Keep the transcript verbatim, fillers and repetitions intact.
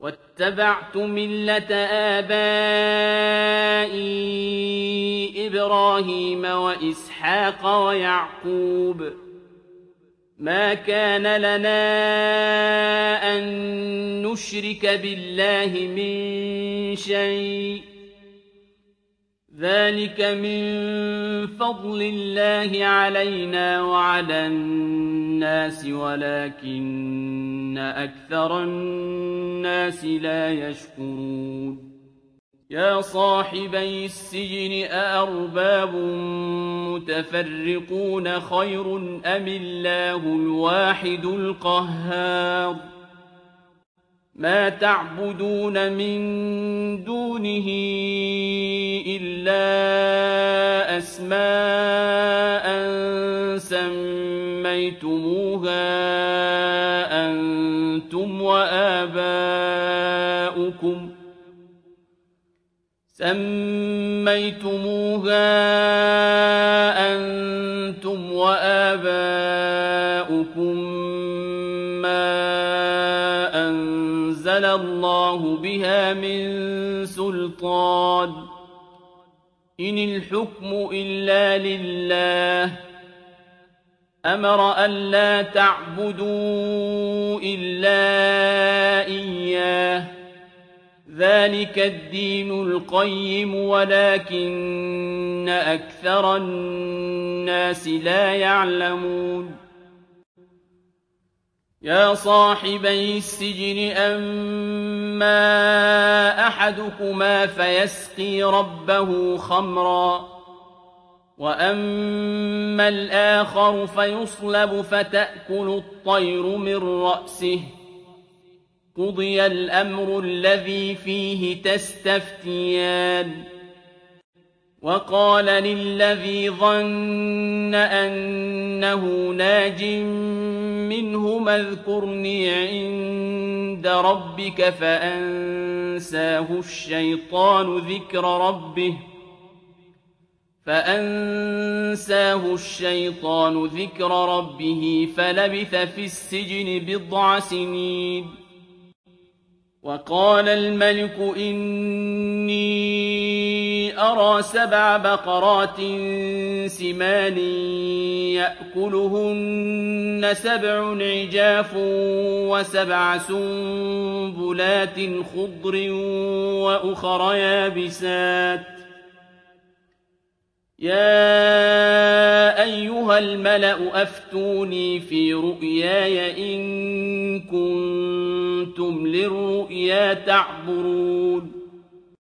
واتبعت ملة آبائي إبراهيم وإسحاق ويعقوب ما كان لنا أن نشرك بالله من شيء ذلك من فضل الله علينا وعلى الناس ولكن أكثر الناس لا يشكرون يا صاحبي السجن أأرباب متفرقون خير أم الله الواحد القهار ما تعبدون من دونه إلا أسماء سميتموها أنتم وآباؤكم سميتموها أنتم وآباؤكم ما أنزل الله بها من سلطان إن الحكم إلا لله أمر ألا تعبدوا إلا إياه ذلك الدين القيم ولكن أكثر الناس لا يعلمون يا صاحبي السجن أما أحدكما فيسقي ربه خمرا وأما الآخر فيصلب فتأكل الطير من رأسه قضي الأمر الذي فيه تستفتيان وقال للذي ظن أنه ناج منهما اذكرني عند ربك فأنساه الشيطان ذكر ربه فأنساه الشيطان ذكر ربه فلبث في السجن بضع سنين وقال الملك إني أرى سبع بقرات سمان يأكلهن سبع عجاف وسبع سنبلات خضر وأخر يابسات يا أيها الملأ أفتوني في رؤياي إن كنتم للرؤيا تعبرون